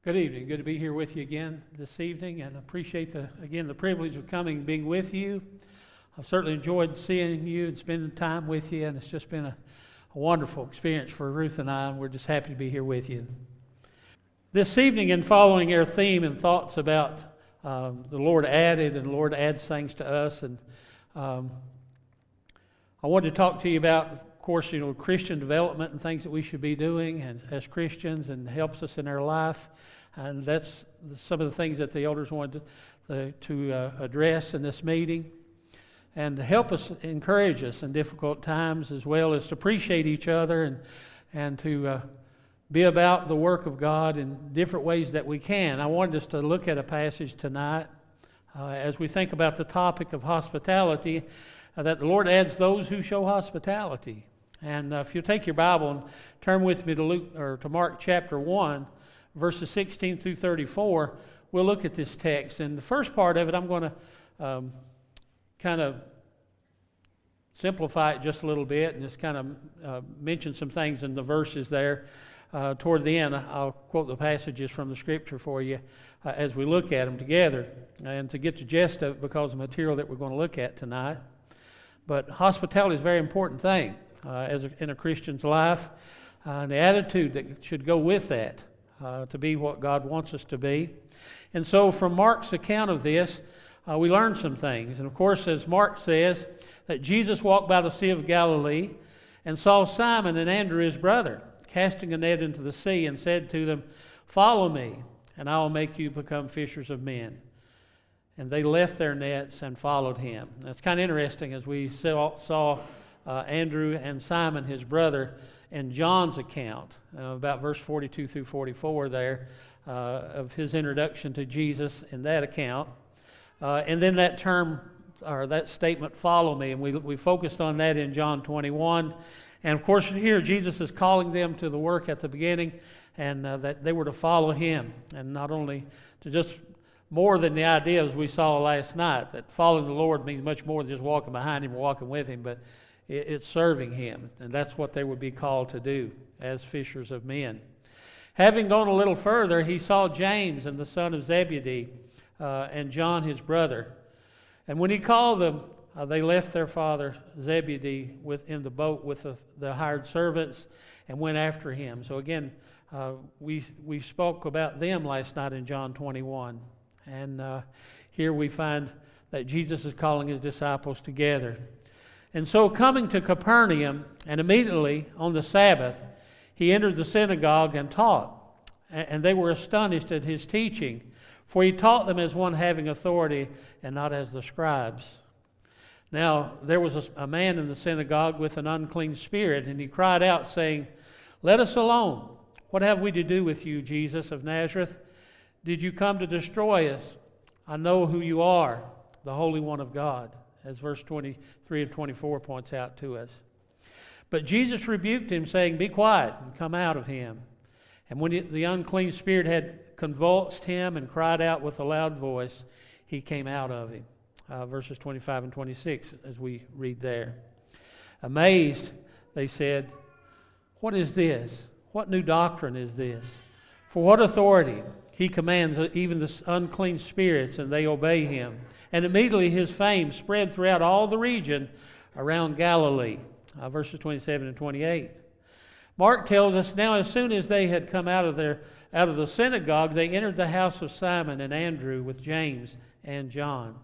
Good evening. Good to be here with you again this evening, and appreciate the privilege of coming and being with you. I've certainly enjoyed seeing you and spending time with you, and it's just been a wonderful experience for Ruth and I, and we're just happy to be here with you. This evening, in following our theme and thoughts about the Lord added, and the Lord adds things to us, and I wanted to talk to you about, of course, Christian development and things that we should be doing as Christians, and helps us in our life. And that's some of the things that the elders wanted to address in this meeting, and to help us, encourage us in difficult times, as well as to appreciate each other and to be about the work of God in different ways that we can. I wanted us to look at a passage tonight as we think about the topic of hospitality, that the Lord adds those who show hospitality. And if you'll take your Bible and turn with me to Mark chapter 1, verses 16 through 34, we'll look at this text. And the first part of it, I'm going to kind of simplify it just a little bit and just kind of mention some things in the verses there. Toward the end, I'll quote the passages from the Scripture for you as we look at them together, and to get the gist of it because of the material that we're going to look at tonight. But hospitality is a very important thing in a Christian's life, and the attitude that should go with that to be what God wants us to be. And so from Mark's account of this, we learn some things. And of course, as Mark says, that Jesus walked by the Sea of Galilee and saw Simon and Andrew his brother casting a net into the sea, and said to them, "Follow me, and I will make you become fishers of men." And they left their nets and followed him. That's kind of interesting, as we saw Andrew and Simon, his brother, in John's account, about verse 42 through 44 there, of his introduction to Jesus in that account. And then that term, or that statement, "follow me," and we focused on that in John 21. And of course here Jesus is calling them to the work at the beginning, and that they were to follow him, and not only to just more than the idea as we saw last night, that following the Lord means much more than just walking behind him or walking with him, but it's serving him, and that's what they would be called to do as fishers of men. Having gone a little further, he saw James and the son of Zebedee and John his brother, and when he called them, they left their father Zebedee in the boat with the hired servants and went after him. So again, we spoke about them last night in John 21. And here we find that Jesus is calling his disciples together. And so coming to Capernaum, and immediately on the Sabbath, he entered the synagogue and taught. And they were astonished at his teaching, for he taught them as one having authority and not as the scribes. Now, there was a man in the synagogue with an unclean spirit, and he cried out, saying, "Let us alone. What have we to do with you, Jesus of Nazareth? Did you come to destroy us? I know who you are, the Holy One of God," as verse 23 and 24 points out to us. But Jesus rebuked him, saying, "Be quiet and come out of him." And when the unclean spirit had convulsed him and cried out with a loud voice, he came out of him. Verses 25 and 26, as we read there. Amazed, they said, "What is this? What new doctrine is this? For what authority he commands even the unclean spirits, and they obey him." And immediately his fame spread throughout all the region around Galilee. Verses 27 and 28. Mark tells us, now as soon as they had come out of the synagogue, they entered the house of Simon and Andrew with James and John.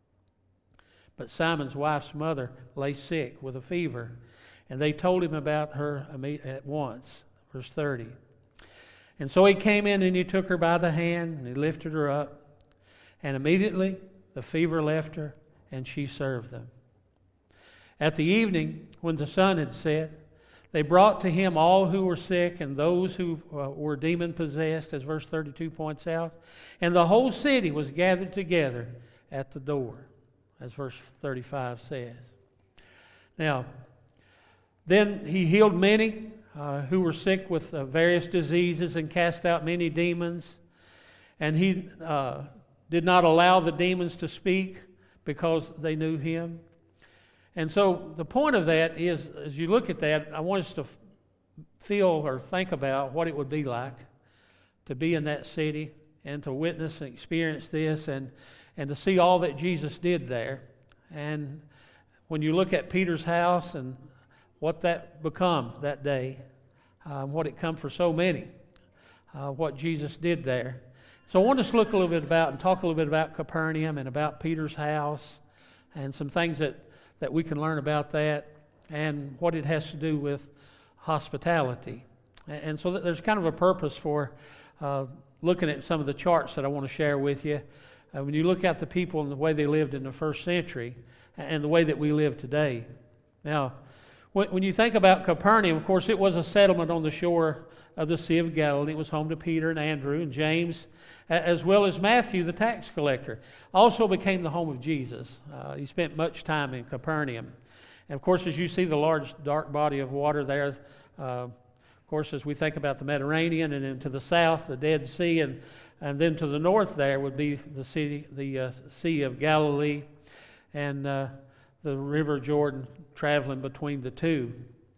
But Simon's wife's mother lay sick with a fever, and they told him about her at once. Verse 30. And so he came in and he took her by the hand and he lifted her up, and immediately the fever left her, and she served them. At the evening, when the sun had set, they brought to him all who were sick and those who were demon-possessed, as verse 32 points out, and the whole city was gathered together at the door, as verse 35 says. Now, then he healed many who were sick with various diseases and cast out many demons. And he did not allow the demons to speak because they knew him. And so the point of that is, as you look at that, I want us to feel or think about what it would be like to be in that city and to witness and experience this and to see all that Jesus did there. And when you look at Peter's house and what that become that day, what it come for so many, what Jesus did there. So I want us to look a little bit about and talk a little bit about Capernaum and about Peter's house and some things that we can learn about that and what it has to do with hospitality. And so that there's kind of a purpose for looking at some of the charts that I want to share with you. When you look at the people and the way they lived in the first century and the way that we live today. Now, when you think about Capernaum, of course, it was a settlement on the shore of the Sea of Galilee. It was home to Peter and Andrew and James, as well as Matthew, the tax collector. Also became the home of Jesus. He spent much time in Capernaum. And of course, as you see the large dark body of water there, of course, as we think about the Mediterranean, and then to the south, the Dead Sea, and then to the north there would be the Sea of Galilee, and the River Jordan traveling between the two.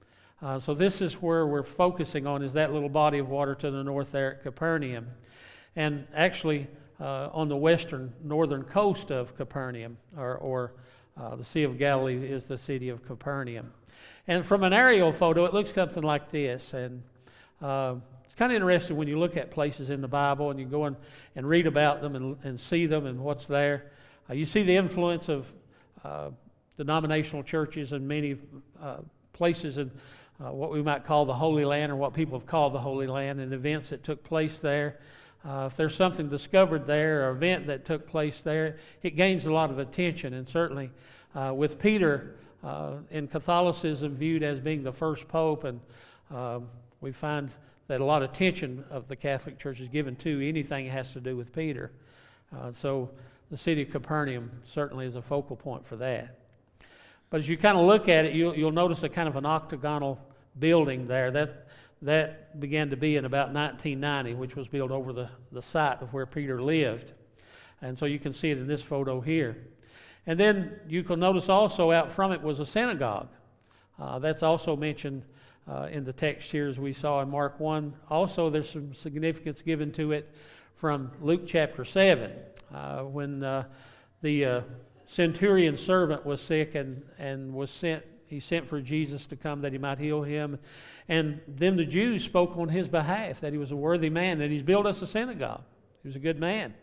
So this is where we're focusing on, is that little body of water to the north there at Capernaum. And actually on the northern coast of Capernaum, or the Sea of Galilee is the city of Capernaum. And from an aerial photo, it looks something like this. And it's kind of interesting when you look at places in the Bible and you go and read about them and see them and what's there. You see the influence of denominational churches in many places in what we might call the Holy Land, or what people have called the Holy Land, and events that took place there. If there's something discovered there, or event that took place there, it gains a lot of attention. And certainly with Peter in Catholicism viewed as being the first pope, and we find that a lot of attention of the Catholic Church is given to anything that has to do with Peter. So the city of Capernaum certainly is a focal point for that. But as you kind of look at it, you'll notice a kind of an octagonal building there. That began to be in about 1990, which was built over the site of where Peter lived. And so you can see it in this photo here. And then you can notice also out from it was a synagogue. That's also mentioned in the text here as we saw in Mark 1. Also, there's some significance given to it from Luke chapter 7, when the centurion servant was sick and was sent. He sent for Jesus to come that he might heal him. And then the Jews spoke on his behalf that he was a worthy man, that he's built us a synagogue. He was a good man.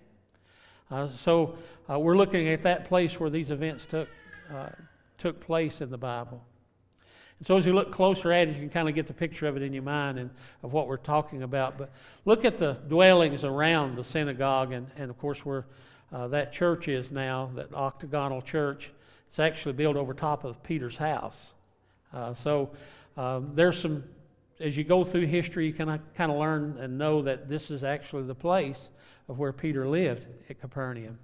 So we're looking at that place where these events took place in the Bible. And so as you look closer at it, you can kind of get the picture of it in your mind and of what we're talking about. But look at the dwellings around the synagogue and of course where that church is now, that octagonal church. It's actually built over top of Peter's house. So there's some, as you go through history, you can kind of learn and know that this is actually the place of where Peter lived at Capernaum.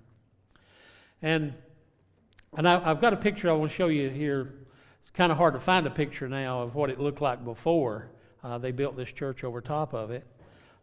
And I've got a picture I want to show you here. It's kind of hard to find a picture now of what it looked like before they built this church over top of it.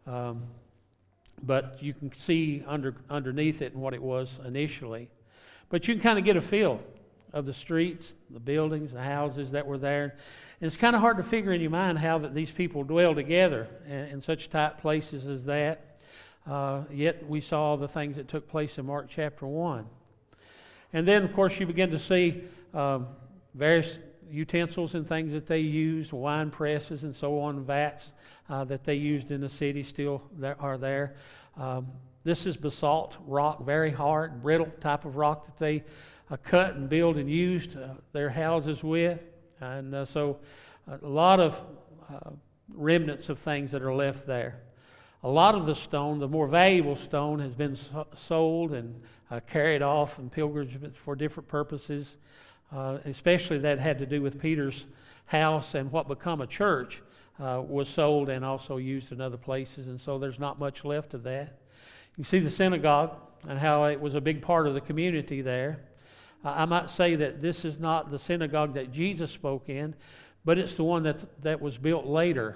But you can see underneath it and what it was initially. But you can kind of get a feel of the streets, the buildings, the houses that were there. And it's kind of hard to figure in your mind how that these people dwell together in such tight places as that. Yet we saw the things that took place in Mark chapter 1. And then, of course, you begin to see various utensils and things that they used, wine presses and so on, vats that they used in the city still are there. This is basalt rock, very hard, brittle type of rock that they cut and built and used their houses with. And so a lot of remnants of things that are left there. A lot of the stone, the more valuable stone, has been sold and carried off in pilgrimages for different purposes. Especially that had to do with Peter's house, and what become a church was sold and also used in other places. And so there's not much left of that. You see the synagogue and how it was a big part of the community there. I might say that this is not the synagogue that Jesus spoke in, but it's the one that was built later.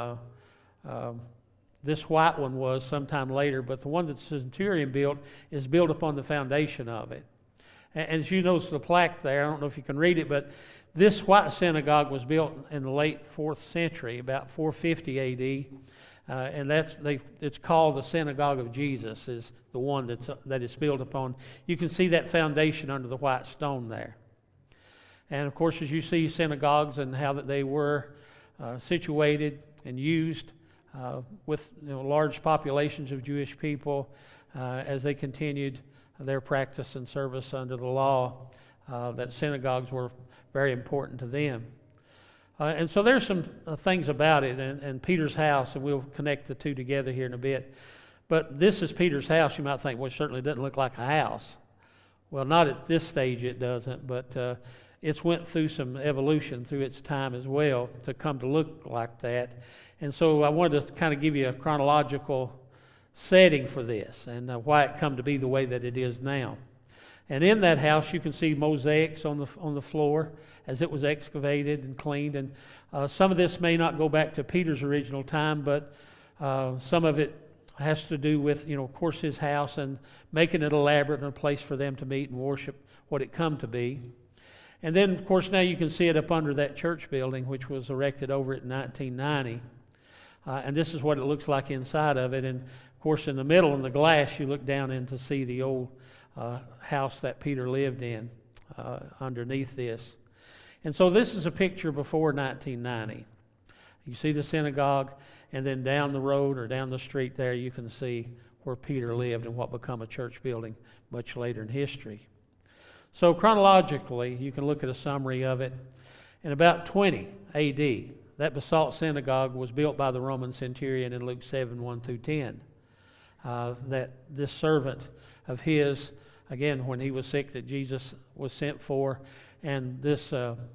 This white one was sometime later, but the one that the centurion built is built upon the foundation of it. And as you notice the plaque there, I don't know if you can read it, but this white synagogue was built in the late 4th century, about 450 A.D., and it's called the Synagogue of Jesus, is the one that is built upon. You can see that foundation under the white stone there. And of course, as you see synagogues and how that they were situated and used with large populations of Jewish people as they continued their practice and service under the law, that synagogues were very important to them. And so there's some things about it, and Peter's house, and we'll connect the two together here in a bit. But this is Peter's house. You might think, well, it certainly doesn't look like a house. Well, not at this stage it doesn't, but it's went through some evolution through its time as well to come to look like that. And so I wanted to kind of give you a chronological setting for this and why it come to be the way that it is now. And in that house, you can see mosaics on the floor as it was excavated and cleaned. And some of this may not go back to Peter's original time, but some of it has to do with, of course, his house and making it elaborate and a place for them to meet and worship what it come to be. And then, of course, now you can see it up under that church building, which was erected over it in 1990. And this is what it looks like inside of it. And, of course, in the middle, in the glass, you look down in to see the old house that Peter lived in underneath this. And so this is a picture before 1990. You see the synagogue, and then down the road or down the street there you can see where Peter lived and what become a church building much later in history. So chronologically, you can look at a summary of it. In about 20 A.D., that basalt synagogue was built by the Roman centurion in Luke 7, 1 through 10. That this servant of his, again, when he was sick, that Jesus was sent for, and this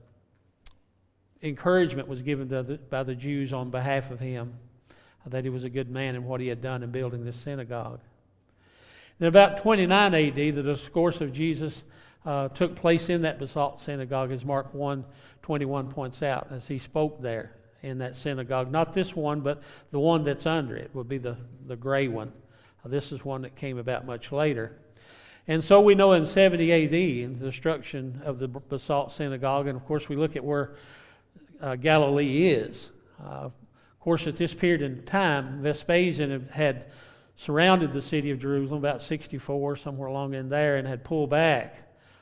encouragement was given by the Jews on behalf of him, that he was a good man in what he had done in building this synagogue. In about 29 A.D., the discourse of Jesus took place in that basalt synagogue, as Mark 1:21 points out, as he spoke there in that synagogue. Not this one, but the one that's under it would be the gray one. This is one that came about much later. And so we know in 70 A.D., in the destruction of the basalt synagogue, and of course we look at where Galilee is. Of course, at this period in time, Vespasian had surrounded the city of Jerusalem, about 64, somewhere along in there, and had pulled back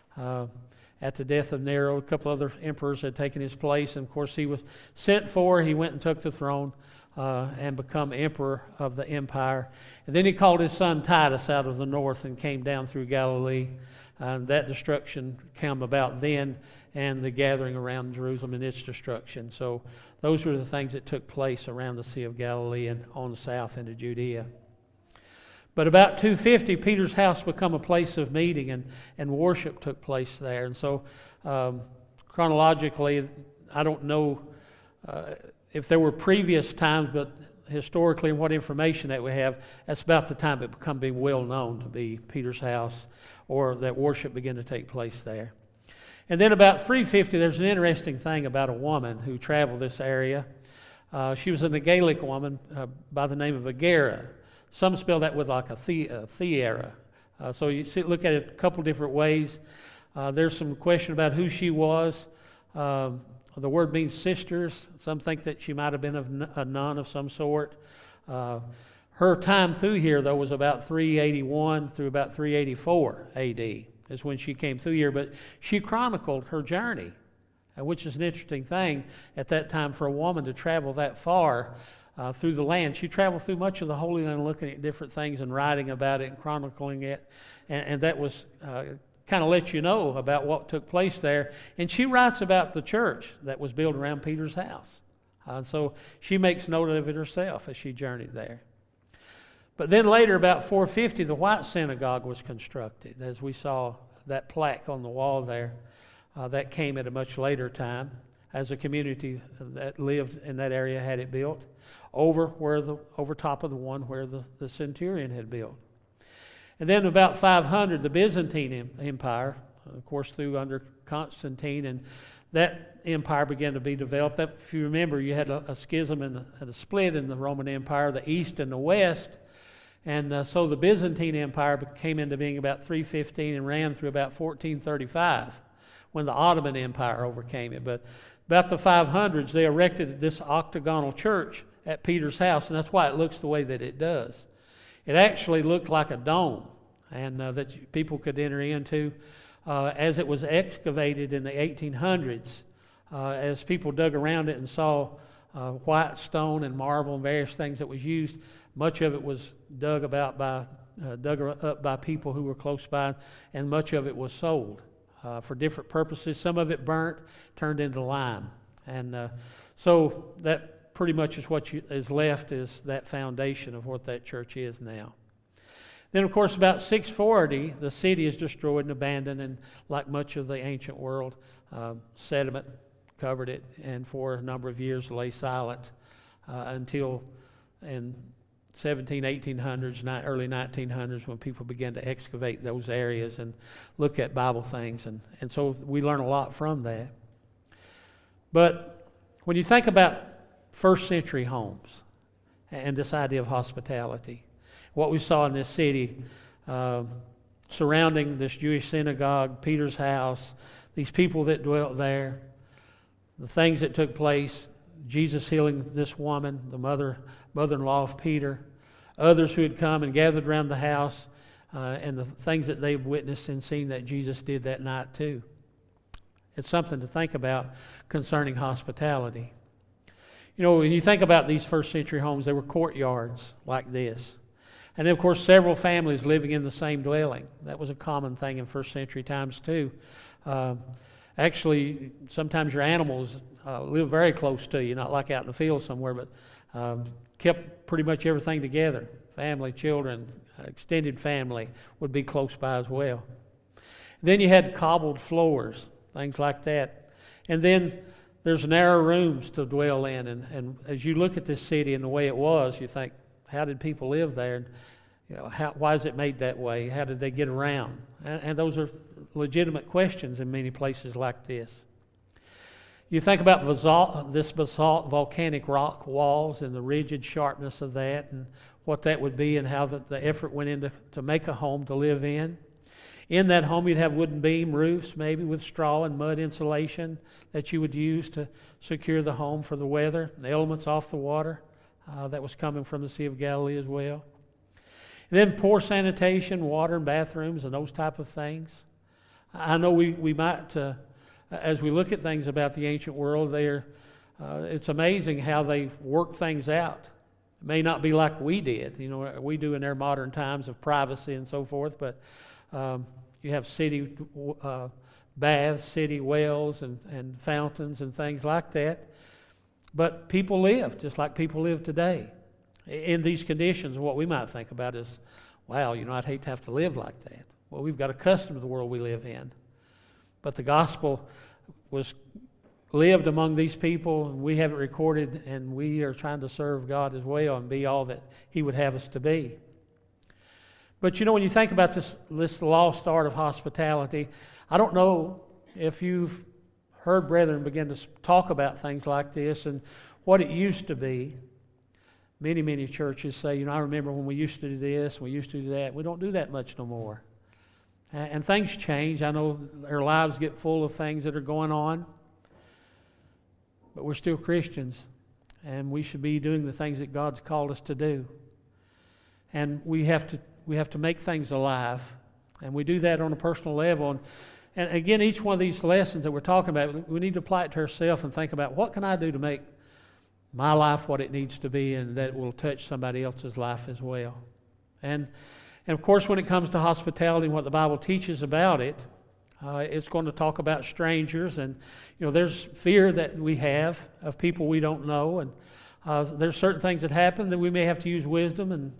at the death of Nero. A couple other emperors had taken his place, and of course he was sent for. He went and took the throne and become emperor of the empire. And then he called his son Titus out of the north and came down through Galilee. That destruction came about then, and the gathering around Jerusalem and its destruction. So those were the things that took place around the Sea of Galilee and on the south into Judea. But about 250, Peter's house became a place of meeting, and worship took place there. And so chronologically, I don't know if there were previous times, but historically, and what information that we have, that's about the time it became being well known to be Peter's house, or that worship began to take place there. And then about 350, there's an interesting thing about a woman who traveled this area. She was a Gaelic woman by the name of Agera. Some spell that with like a Theara. So you look at it a couple different ways. There's some question about who she was. The word means sisters. Some think that she might have been a nun of some sort. Her time through here, though, was about 381 through about 384 A.D. is when she came through here. But she chronicled her journey, which is an interesting thing at that time for a woman to travel that far through the land. She traveled through much of the Holy Land looking at different things and writing about it and chronicling it. And that was kind of let you know about what took place there. And she writes about the church that was built around Peter's house. So she makes note of it herself as she journeyed there. But then later, about 450, the White Synagogue was constructed. As we saw that plaque on the wall there, that came at a much later time, as a community that lived in that area had it built, over top of the one where the centurion had built. And then about 500, the Byzantine Empire, of course, through under Constantine, and that empire began to be developed. That, if you remember, you had a schism and a split in the Roman Empire, the East and the West. And so the Byzantine Empire came into being about 315 and ran through about 1435 when the Ottoman Empire overcame it. But about the 500s, they erected this octagonal church at Peter's house, and that's why it looks the way that it does. It actually looked like a dome, and that people could enter into. As it was excavated in the 1800s, as people dug around it and saw white stone and marble and various things that was used, much of it was dug up by people who were close by, and much of it was sold for different purposes. Some of it burnt, turned into lime, and so that pretty much is what is left, is that foundation of what that church is now. Then, of course, about 640, the city is destroyed and abandoned, and like much of the ancient world, sediment covered it, and for a number of years lay silent until in 1800s, early 1900s, when people began to excavate those areas and look at Bible things, and so we learn a lot from that. But when you think about first century homes and this idea of hospitality, what we saw in this city surrounding this Jewish synagogue, Peter's house, these people that dwelt there, the things that took place, Jesus healing this woman, the mother-in-law of Peter, others who had come and gathered around the house, and the things that they've witnessed and seen that Jesus did that night too. It's something to think about concerning hospitality. You know, when you think about these first century homes, they were courtyards like this. And then, of course, several families living in the same dwelling. That was a common thing in first century times too. Actually, sometimes your animals live very close to you, not like out in the field somewhere, but kept pretty much everything together. Family, children, extended family would be close by as well. Then you had cobbled floors, things like that. And then there's narrow rooms to dwell in. And as you look at this city and the way it was, you think, how did people live there? And, you know, why is it made that way? How did they get around? And those are legitimate questions in many places like this. You think about this basalt volcanic rock walls and the rigid sharpness of that, and what that would be, and how the effort went into to make a home to live in. In that home, you'd have wooden beam roofs, maybe with straw and mud insulation that you would use to secure the home for the weather, the elements off the water that was coming from the Sea of Galilee as well. And then poor sanitation, water and bathrooms and those type of things. I know we might, as we look at things about the ancient world, it's amazing how they work things out. It may not be like we did, we do in our modern times of privacy and so forth, but you have city baths, city wells, and fountains and things like that. But people live just like people live today in these conditions. What we might think about is, wow, I'd hate to have to live like that. Well, we've got accustomed to the world we live in. But the gospel was lived among these people, and we have it recorded, and we are trying to serve God as well and be all that He would have us to be. But when you think about this lost art of hospitality, I don't know if you've heard brethren begin to talk about things like this and what it used to be. Many, many churches say, I remember when we used to do this, we used to do that. We don't do that much no more. And things change. I know our lives get full of things that are going on, but we're still Christians, and we should be doing the things that God's called us to do. And we have to make things alive, and we do that on a personal level. And again, each one of these lessons that we're talking about, we need to apply it to ourselves and think about, what can I do to make my life what it needs to be, and that will touch somebody else's life as well. And of course, when it comes to hospitality and what the Bible teaches about it, it's going to talk about strangers, and there's fear that we have of people we don't know, and there's certain things that happen that we may have to use wisdom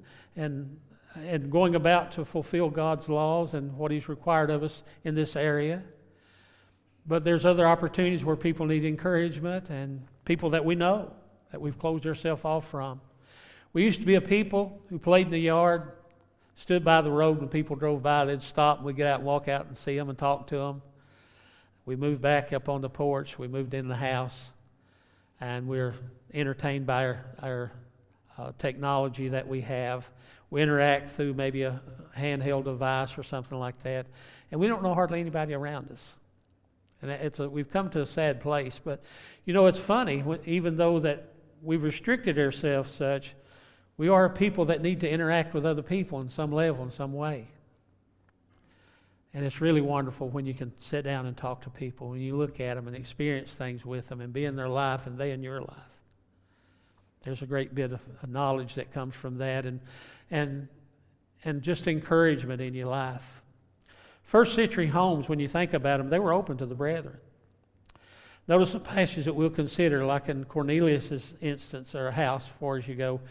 and going about to fulfill God's laws and what He's required of us in this area. But there's other opportunities where people need encouragement, and people that we know that we've closed ourselves off from. We used to be a people who played in the yard, stood by the road when people drove by. They'd stop, and we'd get out and walk out and see them and talk to them. We moved back up on the porch. We moved in the house, and we're entertained by our technology that we have. We interact through maybe a handheld device or something like that, and we don't know hardly anybody around us. And we've come to a sad place. But it's funny, even though that we've restricted ourselves such, we are people that need to interact with other people in some level, in some way. And it's really wonderful when you can sit down and talk to people, when you look at them and experience things with them and be in their life and they in your life. There's a great bit of knowledge that comes from that and just encouragement in your life. First century homes, when you think about them, they were open to the brethren. Notice a passage that we'll consider, like in Cornelius' instance, or house, as far as you go.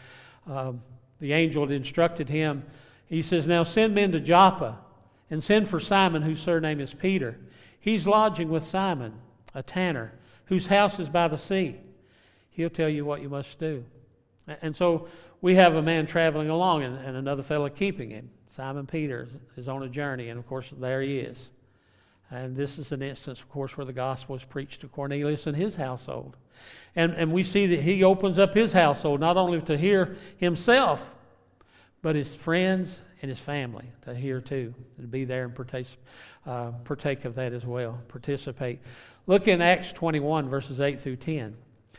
The angel had instructed him. He says, "Now send men to Joppa, and send for Simon, whose surname is Peter. He's lodging with Simon, a tanner, whose house is by the sea. He'll tell you what you must do." And so we have a man traveling along and another fellow keeping him. Simon Peter is on a journey, and of course there he is. And this is an instance, of course, where the gospel is preached to Cornelius and his household. And we see that he opens up his household not only to hear himself, but his friends and his family to hear too, to be there and partake of that as well, participate. Look in Acts 21, verses 8 through 10,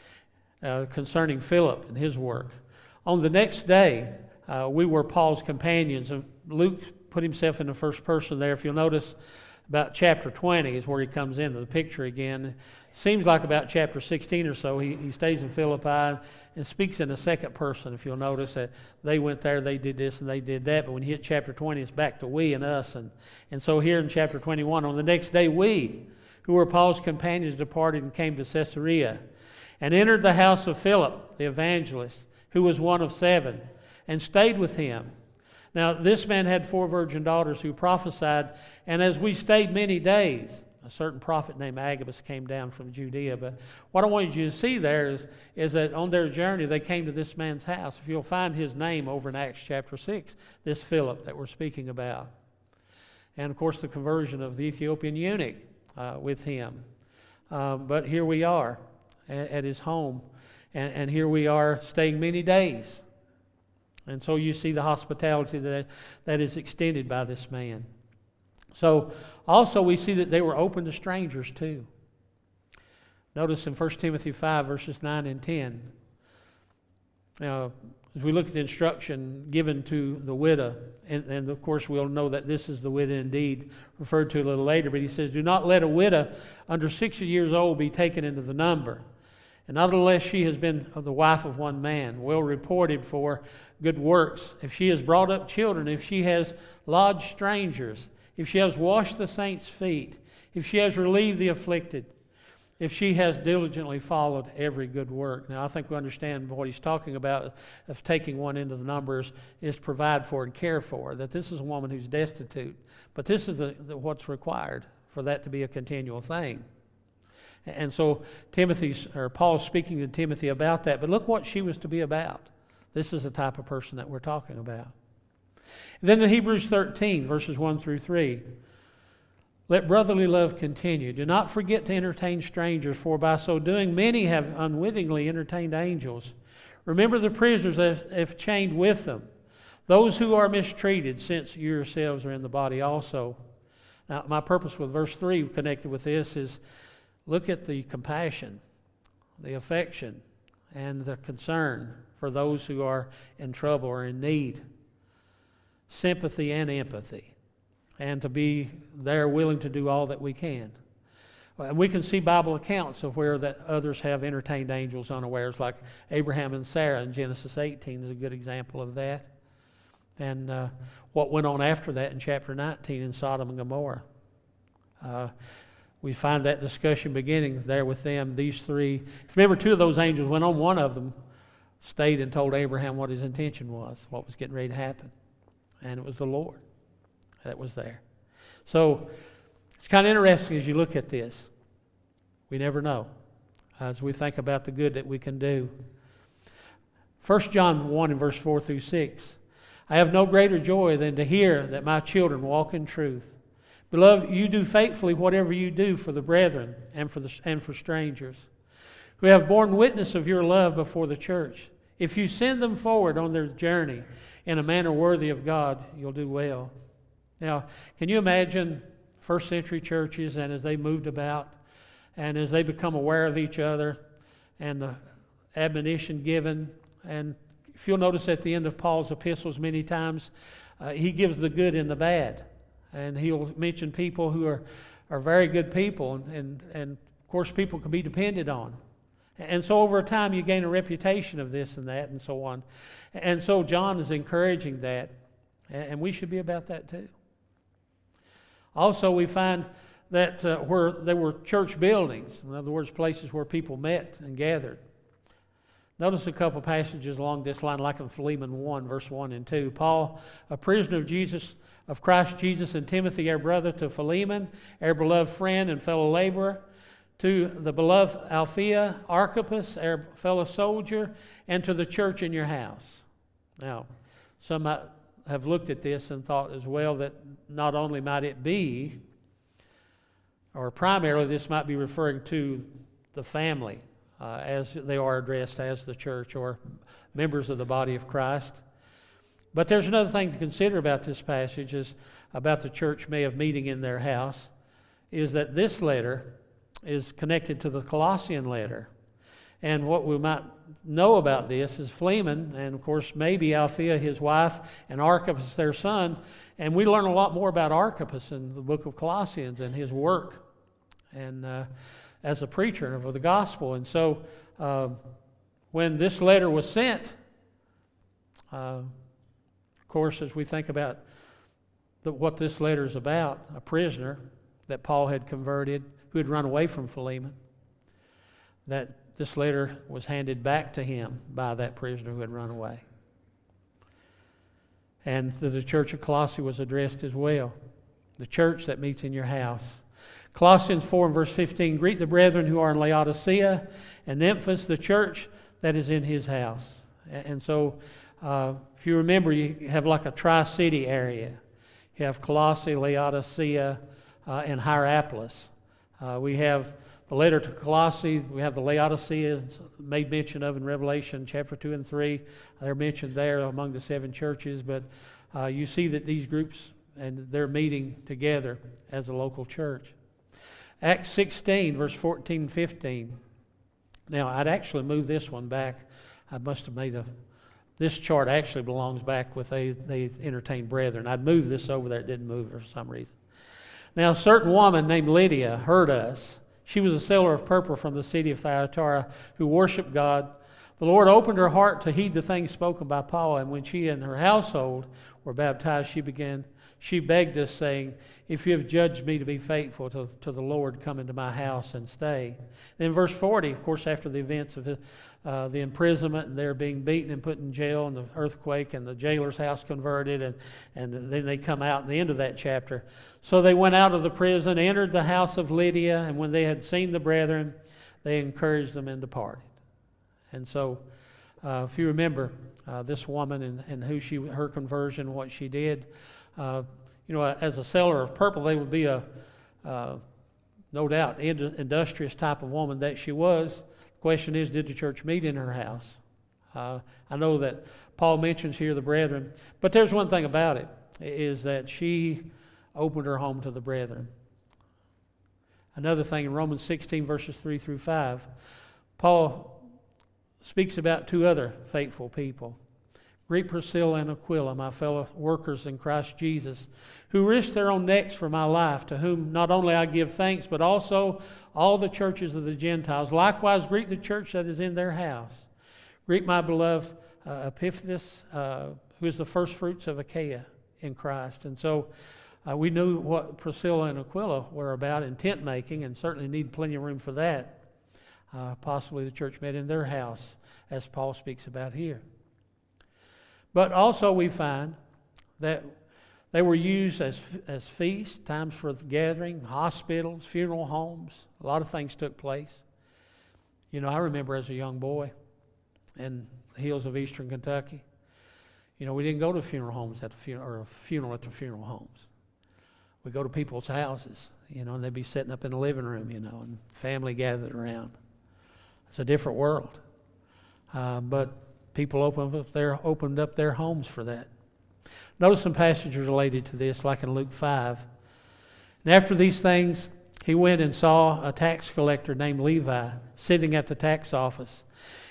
concerning Philip and his work. On the next day, we were Paul's companions, and Luke put himself in the first person there. If you'll notice, about chapter 20 is where he comes into the picture again. Seems like about chapter 16 or so, he stays in Philippi and speaks in the second person. If you'll notice that they went there, they did this and they did that, but when you hit chapter 20, it's back to we and us. And so here in chapter 21, on the next day, we, who were Paul's companions, departed and came to Caesarea, and entered the house of Philip, the evangelist, who was one of 7, and stayed with him. Now this man had 4 virgin daughters who prophesied, and as we stayed many days, a certain prophet named Agabus came down from Judea. But what I wanted you to see there is that on their journey they came to this man's house. If you'll find his name over in Acts chapter 6, this Philip that we're speaking about. And of course the conversion of the Ethiopian eunuch with him. But here we are at his home, and here we are staying many days. And so you see the hospitality that is extended by this man. So also we see that they were open to strangers too. Notice in 1 Timothy 5 verses 9 and 10. Now, as we look at the instruction given to the widow, and of course we'll know that this is the widow indeed, referred to a little later, but he says, "Do not let a widow under 60 years old be taken into the number. And not unless she has been the wife of one man, well reported for good works, if she has brought up children, if she has lodged strangers, if she has washed the saints' feet, if she has relieved the afflicted, if she has diligently followed every good work." Now, I think we understand what he's talking about of taking one into the numbers is to provide for and care for, that this is a woman who's destitute. But this is what's required for that to be a continual thing. And so Paul's speaking to Timothy about that. But look what she was to be about. This is the type of person that we're talking about. And then in Hebrews 13, verses 1 through 3, "Let brotherly love continue. Do not forget to entertain strangers, for by so doing many have unwittingly entertained angels. Remember the prisoners if chained with them, those who are mistreated, since you yourselves are in the body also." Now, my purpose with verse 3 connected with this is, look at the compassion, the affection, and the concern for those who are in trouble or in need. Sympathy and empathy. And to be there willing to do all that we can. And we can see Bible accounts of where that others have entertained angels unawares, like Abraham and Sarah in Genesis 18 is a good example of that. And what went on after that in chapter 19 in Sodom and Gomorrah. We find that discussion beginning there with them, these three. Remember, 2 of those angels went on. One of them stayed and told Abraham what his intention was, what was getting ready to happen. And it was the Lord that was there. So it's kind of interesting as you look at this. We never know as we think about the good that we can do. 1 John 1 and verse 4 through 6. "I have no greater joy than to hear that my children walk in truth. Beloved, you do faithfully whatever you do for the brethren and for strangers, who have borne witness of your love before the church. If you send them forward on their journey in a manner worthy of God, you'll do well." Now, can you imagine first century churches, and as they moved about, and as they become aware of each other, and admonition given. And if you'll notice at the end of Paul's epistles many times, he gives the good and the bad. And he'll mention people who are very good people, and of course people can be depended on. And so over time you gain a reputation of this and that and so on. And so John is encouraging that, and we should be about that too. Also, we find that where there were church buildings, in other words, places where people met and gathered. Notice a couple passages along this line, like in Philemon 1, verse 1 and 2. Paul, a prisoner of Christ Jesus, and Timothy, our brother, to Philemon, our beloved friend and fellow laborer, to the beloved Apphia, Archippus, our fellow soldier, and to the church in your house. Now, some might have looked at this and thought as well that not only might it be, or primarily this might be referring to the family as they are addressed as the church or members of the body of Christ. But there's another thing to consider about this passage, is about the church may have meeting in their house, is that this letter is connected to the Colossian letter. And what we might know about this is Philemon, and of course maybe Apphia, his wife, and Archippus, their son. And we learn a lot more about Archippus in the book of Colossians and his work and as a preacher of the gospel. And so when this letter was sent, of course, as we think about what this letter is about, a prisoner that Paul had converted, who had run away from Philemon, that this letter was handed back to him by that prisoner who had run away. And the church of Colossae was addressed as well, the church that meets in your house. Colossians 4 and verse 15, greet the brethren who are in Laodicea and Nymphas, the church that is in his house. And so, if you remember, you have like a tri-city area. You have Colossae, Laodicea, and Hierapolis. We have the letter to Colossae. We have the Laodicea made mention of in Revelation chapter 2 and 3. They're mentioned there among the 7 churches. But you see that these groups, and they're meeting together as a local church. Acts 16, verse 14 and 15. Now, I'd actually move this one back. I must have made this chart actually belongs back with they entertained brethren. I'd moved this over there. It didn't move for some reason. Now, a certain woman named Lydia heard us. She was a seller of purple from the city of Thyatira who worshiped God. The Lord opened her heart to heed the things spoken by Paul, and when she and her household were baptized, she begged us, saying, if you have judged me to be faithful to the Lord, come into my house and stay. Then verse 40, of course, after the events of the imprisonment and their being beaten and put in jail and the earthquake and the jailer's house converted, and then they come out in the end of that chapter. So they went out of the prison, entered the house of Lydia, and when they had seen the brethren, they encouraged them and departed. And so, if you remember this woman and her conversion, what she did, as a seller of purple, they would be no doubt, industrious type of woman that she was. The question is, did the church meet in her house? I know that Paul mentions here the brethren, but there's one thing about it, is that she opened her home to the brethren. Another thing in Romans 16, verses 3 through 5, Paul speaks about 2 other faithful people. Greet Priscilla and Aquila, my fellow workers in Christ Jesus, who risked their own necks for my life, to whom not only I give thanks, but also all the churches of the Gentiles. Likewise, greet the church that is in their house. Greet my beloved Epaphras, who is the first fruits of Achaia in Christ. And so we knew what Priscilla and Aquila were about in tent making, and certainly need plenty of room for that. Possibly the church met in their house, as Paul speaks about here. But also we find that they were used as feasts, times for gathering, hospitals, funeral homes. A lot of things took place. I remember as a young boy in the hills of eastern Kentucky, we didn't go to funeral homes at the funeral, or a funeral at the funeral homes. We'd go to people's houses, and they'd be sitting up in the living room, and family gathered around. It's a different world. But people opened up their homes for that. Notice some passages related to this, like in Luke 5. And after these things, he went and saw a tax collector named Levi sitting at the tax office.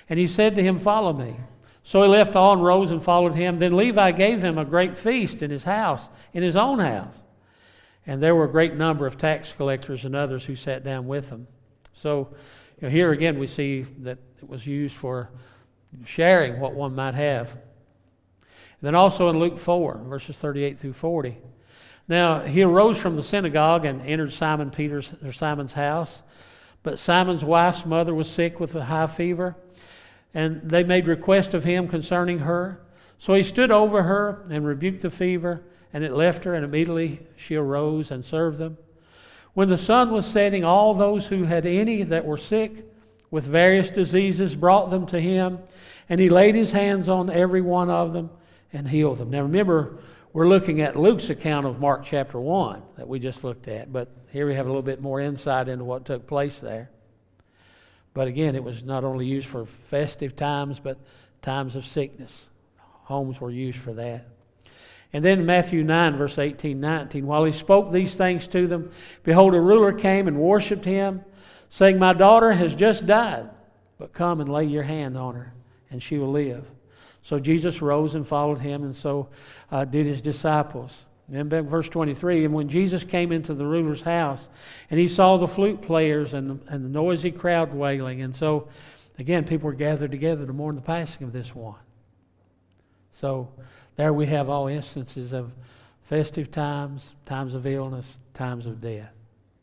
And he said to him, "Follow me." So he left all and rose and followed him. Then Levi gave him a great feast in his house, in his own house. And there were a great number of tax collectors and others who sat down with him. So here again we see that it was used for sharing what one might have. And then also in Luke 4, verses 38 through 40. Now he arose from the synagogue and entered Simon's house. But Simon's wife's mother was sick with a high fever, and they made request of him concerning her. So he stood over her and rebuked the fever, and it left her, and immediately she arose and served them. When the sun was setting, all those who had any that were sick with various diseases brought them to him, and he laid his hands on every one of them and healed them. Now remember, we're looking at Luke's account of Mark chapter 1 that we just looked at, but here we have a little bit more insight into what took place there. But again, it was not only used for festive times, but times of sickness. Homes were used for that. And then in Matthew 9, verse 18-19, while he spoke these things to them, behold, a ruler came and worshipped him, saying, "My daughter has just died, but come and lay your hand on her, and she will live." So Jesus rose and followed him, and so did his disciples. And then verse 23, and when Jesus came into the ruler's house, and he saw the flute players and the noisy crowd wailing, and so, again, people were gathered together to mourn the passing of this one. So there we have all instances of festive times, times of illness, times of death.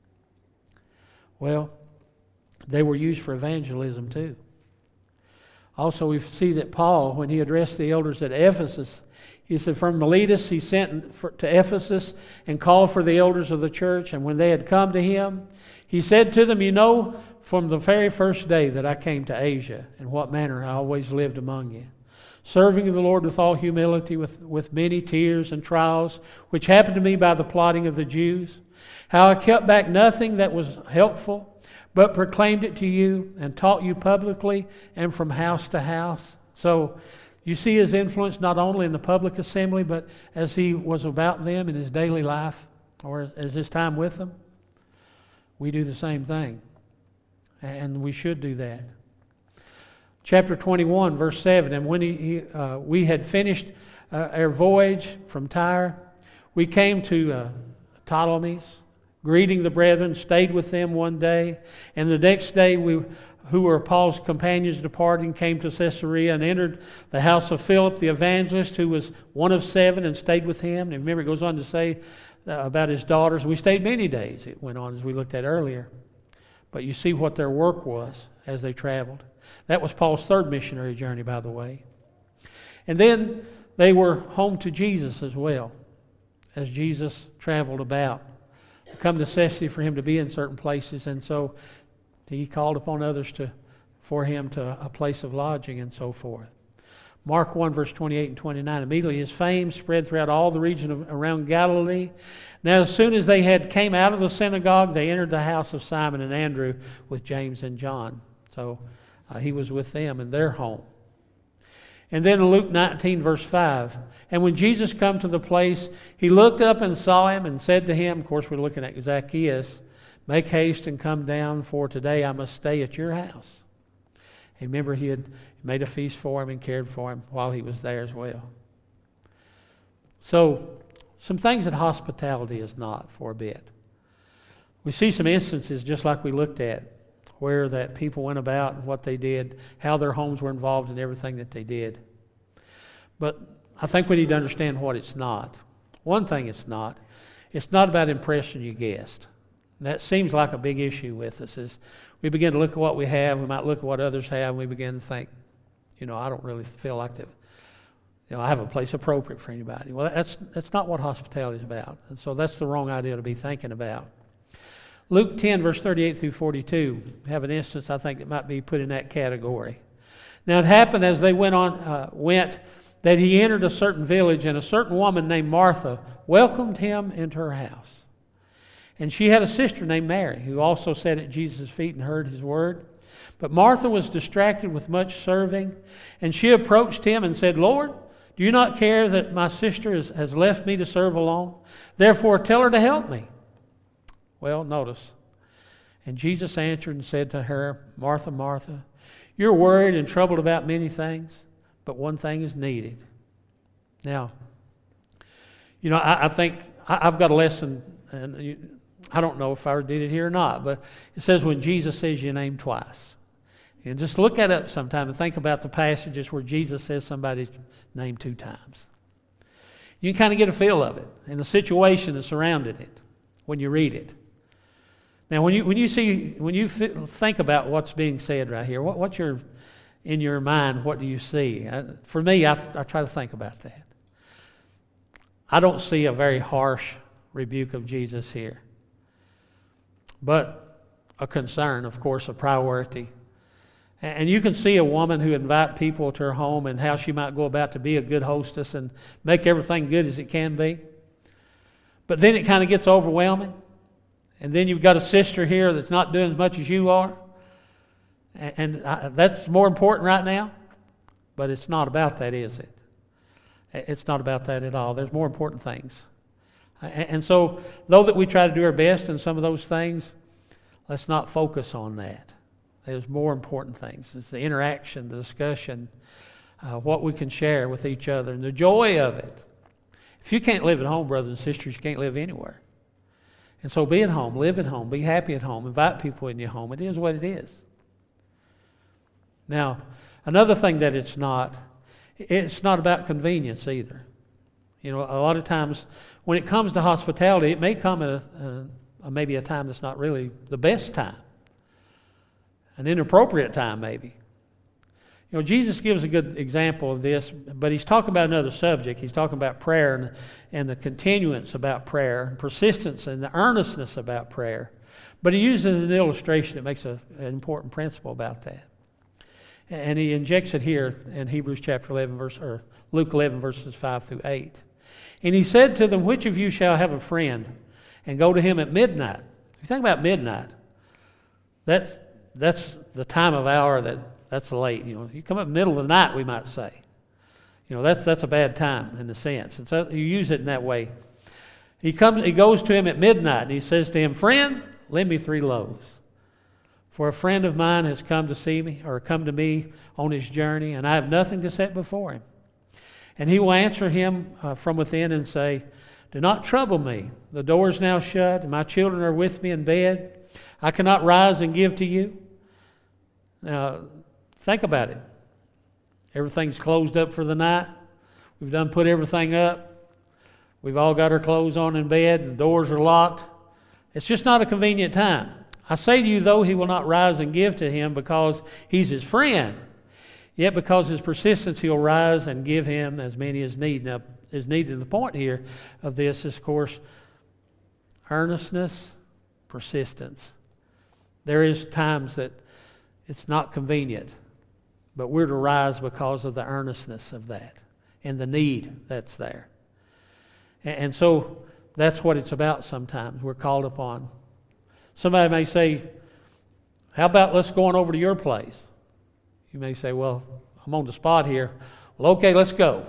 Well, they were used for evangelism too. Also, we see that Paul, when he addressed the elders at Ephesus, he said, from Miletus he sent to Ephesus and called for the elders of the church. And when they had come to him, he said to them, "You know from the very first day that I came to Asia, in what manner I always lived among you, serving the Lord with all humility, with many tears and trials, which happened to me by the plotting of the Jews, how I kept back nothing that was helpful, but proclaimed it to you and taught you publicly and from house to house." So you see his influence not only in the public assembly, but as he was about them in his daily life, or as his time with them. We do the same thing, and we should do that. Chapter 21, verse 7, and when we had finished our voyage from Tyre, we came to Ptolemais, greeting the brethren, stayed with them one day, and the next day who were Paul's companions departing, came to Caesarea and entered the house of Philip the evangelist, who was one of 7, and stayed with him. And remember, it goes on to say about his daughters. We stayed many days, it went on, as we looked at earlier. But you see what their work was as they traveled. That was Paul's third missionary journey, by the way. And then they were home to Jesus as well, as Jesus traveled about. It became necessity for him to be in certain places, and so he called upon others for him to a place of lodging and so forth. Mark 1, verse 28 and 29. Immediately his fame spread throughout all the region around Galilee. Now as soon as they came out of the synagogue, they entered the house of Simon and Andrew with James and John. So he was with them in their home. And then in Luke 19, verse 5, and when Jesus come to the place, he looked up and saw him and said to him, of course we're looking at Zacchaeus, "Make haste and come down, for today I must stay at your house." And remember, he had made a feast for him and cared for him while he was there as well. So, some things that hospitality is not for a bit. We see some instances, just like we looked at, where that people went about and what they did, how their homes were involved in everything that they did. But I think we need to understand what it's not. One thing it's not about impressing your guest. That seems like a big issue with us, is we begin to look at what we have, we might look at what others have, and we begin to think, I don't really feel like that. I have a place appropriate for anybody. Well, that's not what hospitality is about. And so that's the wrong idea to be thinking about. Luke 10, verse 38 through 42, have an instance I think that might be put in that category. Now it happened as they went that he entered a certain village, and a certain woman named Martha welcomed him into her house. And she had a sister named Mary, who also sat at Jesus' feet and heard his word. But Martha was distracted with much serving, and she approached him and said, "Lord, do you not care that my sister has left me to serve alone? Therefore tell her to help me." Well, notice. And Jesus answered and said to her, "Martha, Martha, You're worried and troubled about many things, but one thing is needed. Now, I think I've got a lesson, and I don't know if I did it here or not, but it says when Jesus says your name twice. And just look that up sometime and think about the passages where Jesus says somebody's name 2 times. You can kind of get a feel of it and the situation that surrounded it when you read it. Now, when you think about what's being said right here, what's in your mind? What do you see? For me, I try to think about that. I don't see a very harsh rebuke of Jesus here, but a concern, of course, a priority. And you can see a woman who invite people to her home and how she might go about to be a good hostess and make everything good as it can be. But then it kind of gets overwhelming. And then you've got a sister here that's not doing as much as you are. And that's more important right now. But it's not about that, is it? It's not about that at all. There's more important things. And so, though that we try to do our best in some of those things, let's not focus on that. There's more important things. It's the interaction, the discussion, what we can share with each other, and the joy of it. If you can't live at home, brothers and sisters, you can't live anywhere. And so be at home, live at home, be happy at home, invite people in your home. It is what it is. Now, another thing that it's not about convenience either. A lot of times when it comes to hospitality, it may come at maybe a time that's not really the best time. An inappropriate time, maybe. Jesus gives a good example of this, but he's talking about another subject. He's talking about prayer and the continuance about prayer, and persistence and the earnestness about prayer. But he uses an illustration that makes an important principle about that. And he injects it here in Hebrews chapter 11, or Luke 11, verses 5 through 8. And he said to them, which of you shall have a friend and go to him at midnight? If you think about midnight, that's the time of hour that's late. You come up in the middle of the night, we might say. That's a bad time in the sense. And so you use it in that way. He goes to him at midnight and he says to him, friend, lend me 3 loaves. For a friend of mine has come to me on his journey, and I have nothing to set before him. And he will answer him from within and say, do not trouble me. The door is now shut, and my children are with me in bed. I cannot rise and give to you. Now, think about it. Everything's closed up for the night. We've done put everything up. We've all got our clothes on in bed, and the doors are locked. It's just not a convenient time. I say to you, though he will not rise and give to him because he's his friend, yet because his persistence he'll rise and give him as many as need. Now, is needed. And the point here of this is, of course, earnestness, persistence. There is times that it's not convenient, but we're to rise because of the earnestness of that and the need that's there. And so that's what it's about sometimes. We're called upon. Somebody may say, how about let's go on over to your place? You may say, well, I'm on the spot here. Well, okay, let's go,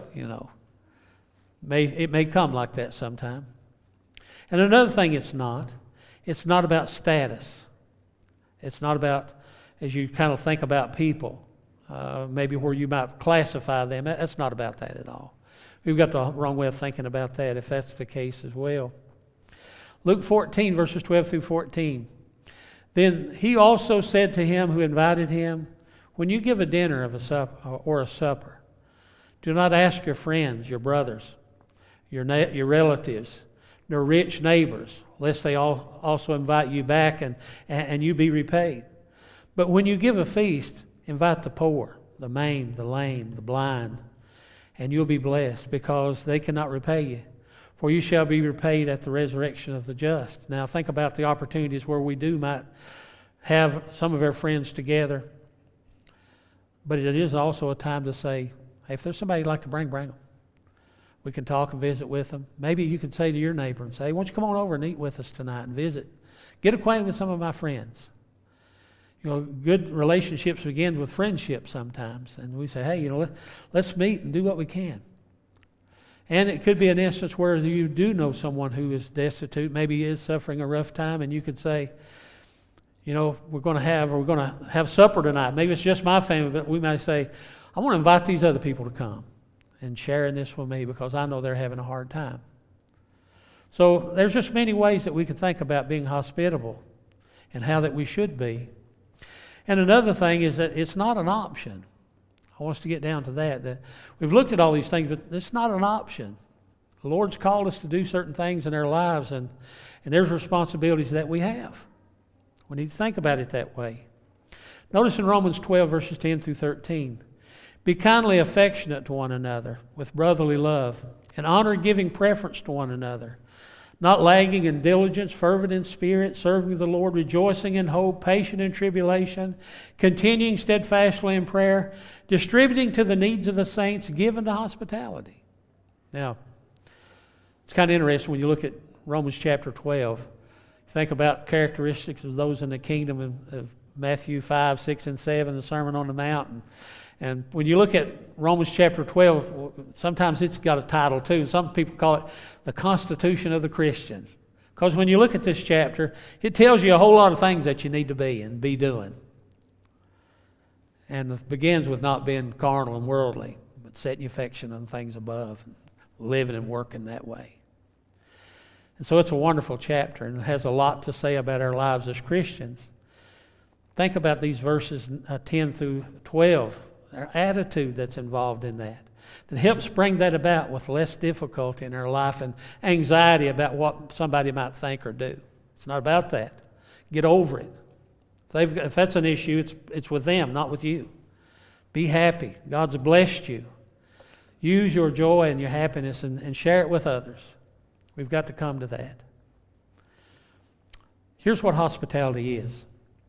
It may come like that sometime. And another thing it's not about status. It's not about, as you kind of think about people, maybe where you might classify them. That's not about that at all. We've got the wrong way of thinking about that if that's the case as well. Luke 14, verses 12 through 14. Then he also said to him who invited him, when you give a dinner or a supper, do not ask your friends, your brothers, your relatives, nor rich neighbors, lest they also invite you back and you be repaid. But when you give a feast, invite the poor, the maimed, the lame, the blind, and you'll be blessed, because they cannot repay you. For you shall be repaid at the resurrection of the just. Now think about the opportunities where we might have some of our friends together. But it is also a time to say, hey, if there's somebody you'd like to bring them. We can talk and visit with them. Maybe you can say to your neighbor and say, why don't you come on over and eat with us tonight and visit. Get acquainted with some of my friends. Good relationships begin with friendship sometimes. And we say, hey, let's meet and do what we can. And it could be an instance where you do know someone who is destitute, maybe is suffering a rough time, and you could say, we're going to have supper tonight. Maybe it's just my family, but we may say, I want to invite these other people to come and sharing this with me because I know they're having a hard time. So there's just many ways that we can think about being hospitable and how that we should be. And another thing is that it's not an option. I want us to get down to that we've looked at all these things, but it's not an option. The Lord's called us to do certain things in our lives, and there's responsibilities that we have. We need to think about it that way. Notice in Romans 12, verses 10 through 13, be kindly affectionate to one another with brotherly love, and honor giving preference to one another, not lagging in diligence, fervent in spirit, serving the Lord, rejoicing in hope, patient in tribulation, continuing steadfastly in prayer, distributing to the needs of the saints, given to hospitality. Now, it's kind of interesting when you look at Romans chapter 12. Think about characteristics of those in the kingdom of Matthew 5, 6, and 7, the Sermon on the Mount. And when you look at Romans chapter 12, sometimes it's got a title too. Some people call it the Constitution of the Christian. Because when you look at this chapter, it tells you a whole lot of things that you need to be and be doing. And it begins with not being carnal and worldly, but setting your affection on things above, and living and working that way. And so it's a wonderful chapter, and it has a lot to say about our lives as Christians. Think about these verses 10 through 12, our attitude that's involved in that helps bring that about with less difficulty in our life and anxiety about what somebody might think or do. It's not about that. Get over it. If that's an issue, it's with them, not with you. Be happy. God's blessed you. Use your joy and your happiness and share it with others. We've got to come to that. Here's what hospitality is.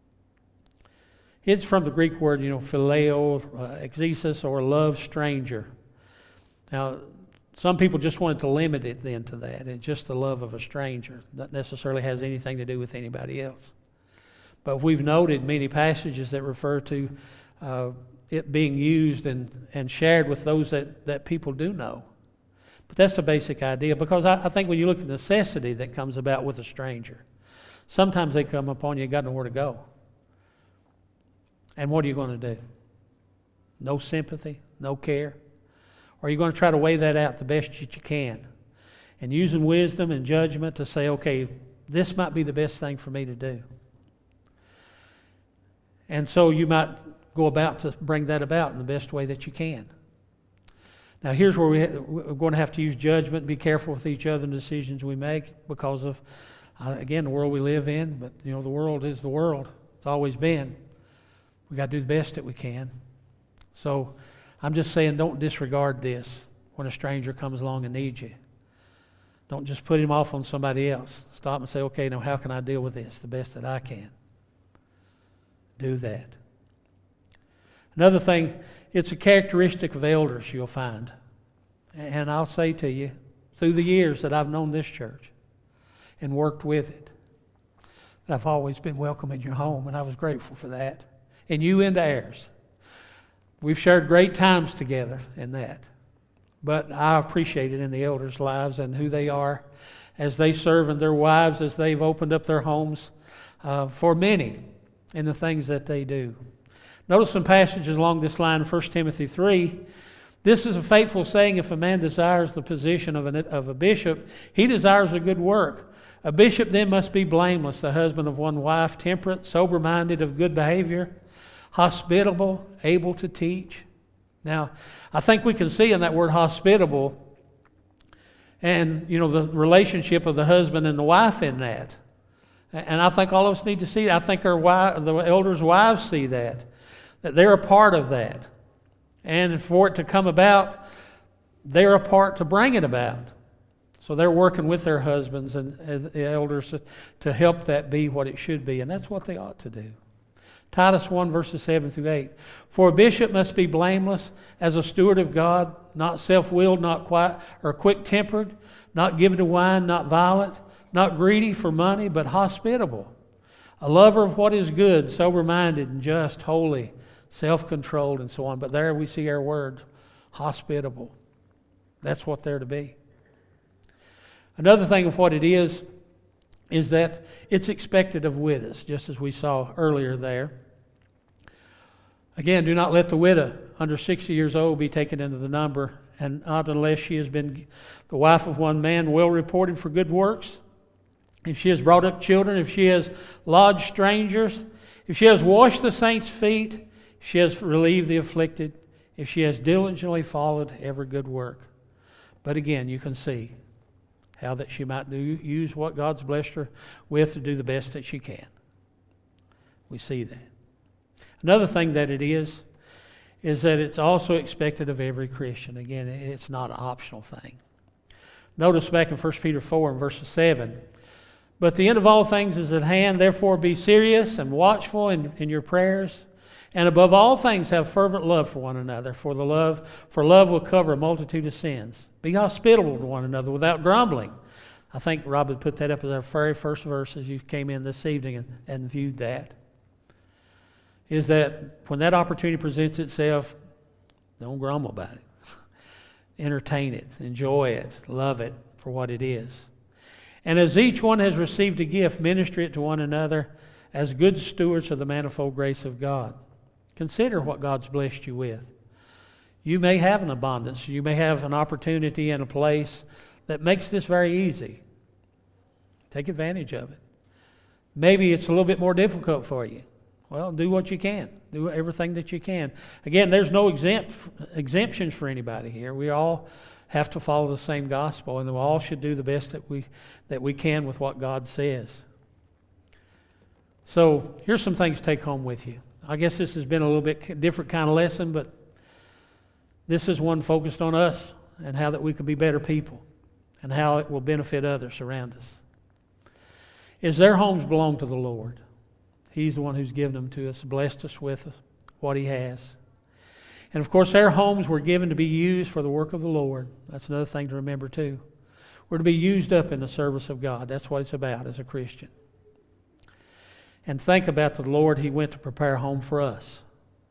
It's from the Greek word, phileo, exesis, or love stranger. Now, some people just wanted to limit it then to that. It's just the love of a stranger. Not necessarily has anything to do with anybody else. But we've noted many passages that refer to it being used and shared with those that people do know. But that's the basic idea, because I think when you look at the necessity that comes about with a stranger, sometimes they come upon you, you got nowhere to go. And what are you going to do? No sympathy, no care? Or are you going to try to weigh that out the best that you can? And using wisdom and judgment to say, okay, this might be the best thing for me to do. And so you might go about to bring that about in the best way that you can. Now here's where we're going to have to use judgment and be careful with each other in decisions we make because of, again, the world we live in. But, the world is the world. It's always been. We've got to do the best that we can. So I'm just saying, don't disregard this when a stranger comes along and needs you. Don't just put him off on somebody else. Stop and say, okay, now how can I deal with this the best that I can? Do that. Another thing, it's a characteristic of elders you'll find. And I'll say to you, through the years that I've known this church and worked with it, I've always been welcome in your home, and I was grateful for that. And you and theirs. We've shared great times together in that. But I appreciate it in the elders' lives and who they are as they serve and their wives as they've opened up their homes for many in the things that they do. Notice some passages along this line, 1 Timothy 3. This is a faithful saying, if a man desires the position of a bishop, he desires a good work. A bishop then must be blameless, the husband of one wife, temperate, sober-minded, of good behavior, hospitable, able to teach. Now, I think we can see in that word hospitable and, the relationship of the husband and the wife in that. And I think all of us need to see that. I think the elders' wives see that they're a part of that. And for it to come about, they're a part to bring it about. So they're working with their husbands and the elders to help that be what it should be. And that's what they ought to do. Titus 1, verses 7 through 8. For a bishop must be blameless as a steward of God, not self-willed, not quiet or quick-tempered, not given to wine, not violent, not greedy for money, but hospitable, a lover of what is good, sober-minded and just, holy, self-controlled, and so on. But there we see our word, hospitable. That's what they're to be. Another thing of what it is, is that it's expected of widows, just as we saw earlier there. Again, do not let the widow under 60 years old be taken into the number, and not unless she has been the wife of one man, well reported for good works. If she has brought up children, if she has lodged strangers, if she has washed the saints' feet, if she has relieved the afflicted, if she has diligently followed every good work. But again, you can see how that she might use what God's blessed her with to do the best that she can. We see that. Another thing that it is that it's also expected of every Christian. Again, it's not an optional thing. Notice back in 1 Peter 4 and verse 7, but the end of all things is at hand, therefore be serious and watchful in your prayers, and above all things have fervent love for one another, for love will cover a multitude of sins. Be hospitable to one another without grumbling. I think Rob had put that up as our very first verse as you came in this evening and viewed that. Is that when that opportunity presents itself, don't grumble about it. Entertain it, enjoy it, love it for what it is. And as each one has received a gift, minister it to one another as good stewards of the manifold grace of God. Consider what God's blessed you with. You may have an abundance. You may have an opportunity and a place that makes this very easy. Take advantage of it. Maybe it's a little bit more difficult for you. Well, do what you can. Do everything that you can. Again, there's no exemptions for anybody here. We all have to follow the same gospel, and we all should do the best that we can with what God says. So here's some things to take home with you. I guess this has been a little bit different kind of lesson, but this is one focused on us and how that we can be better people and how it will benefit others around us. Is their homes belong to the Lord. He's the one who's given them to us, blessed us with what He has. And of course, their homes were given to be used for the work of the Lord. That's another thing to remember too. We're to be used up in the service of God. That's what it's about as a Christian. And think about the Lord. He went to prepare a home for us.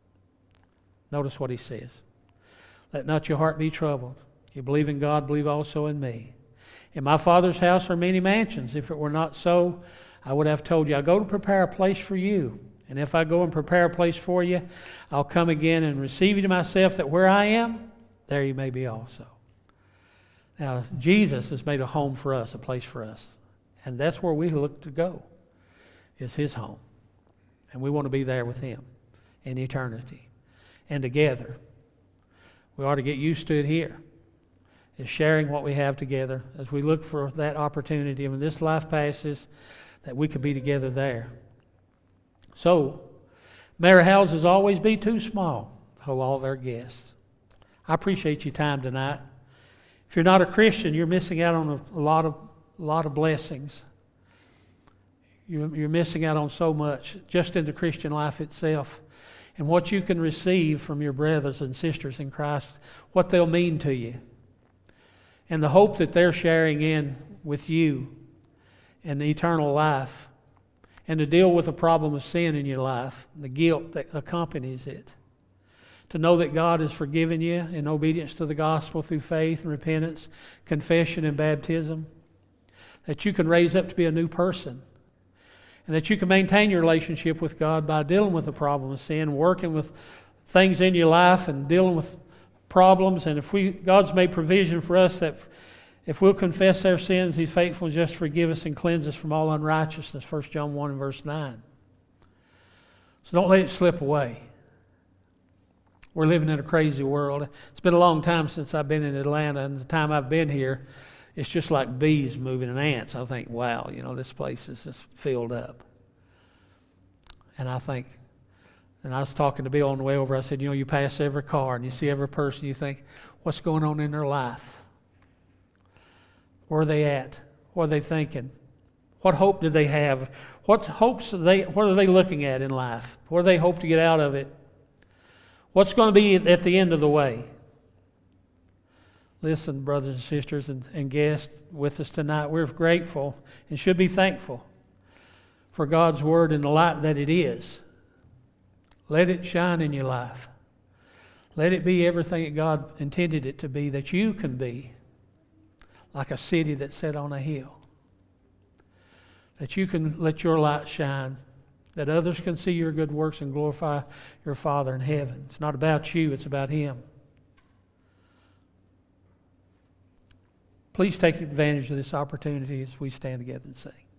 Notice what He says. Let not your heart be troubled. You believe in God, believe also in me. In my Father's house are many mansions. If it were not so, I would have told you, I go to prepare a place for you. And if I go and prepare a place for you, I'll come again and receive you to myself, that where I am, there you may be also. Now, Jesus has made a home for us, a place for us. And that's where we look to go, is His home. And we want to be there with Him in eternity. And together, we ought to get used to it here, is sharing what we have together as we look for that opportunity. And when this life passes, that we could be together there. So, may our houses always be too small to hold all their guests. I appreciate your time tonight. If you're not a Christian, you're missing out on a lot of blessings. You're missing out on so much just in the Christian life itself, and what you can receive from your brothers and sisters in Christ, what they'll mean to you, and the hope that they're sharing in with you, and the eternal life. And to deal with the problem of sin in your life, the guilt that accompanies it. To know that God has forgiven you in obedience to the gospel through faith and repentance, confession and baptism. That you can raise up to be a new person. And that you can maintain your relationship with God by dealing with the problem of sin, working with things in your life and dealing with problems. And if God's made provision for us that if we'll confess our sins, He's faithful and just to forgive us and cleanse us from all unrighteousness, 1 John 1 and verse 9. So don't let it slip away. We're living in a crazy world. It's been a long time since I've been in Atlanta, and the time I've been here, it's just like bees moving and ants. I think, wow, this place is just filled up. And I think, and I was talking to Bill on the way over, I said, you pass every car and you see every person, you think, what's going on in their life? Where are they at? What are they thinking? What hope do they have? What are they looking at in life? What do they hope to get out of it? What's going to be at the end of the way? Listen, brothers and sisters and guests with us tonight, we're grateful and should be thankful for God's Word and the light that it is. Let it shine in your life. Let it be everything that God intended it to be, that you can be. Like a city that's set on a hill. that you can let your light shine, that others can see your good works and glorify your Father in heaven. It's not about you, it's about Him. Please take advantage of this opportunity as we stand together and sing.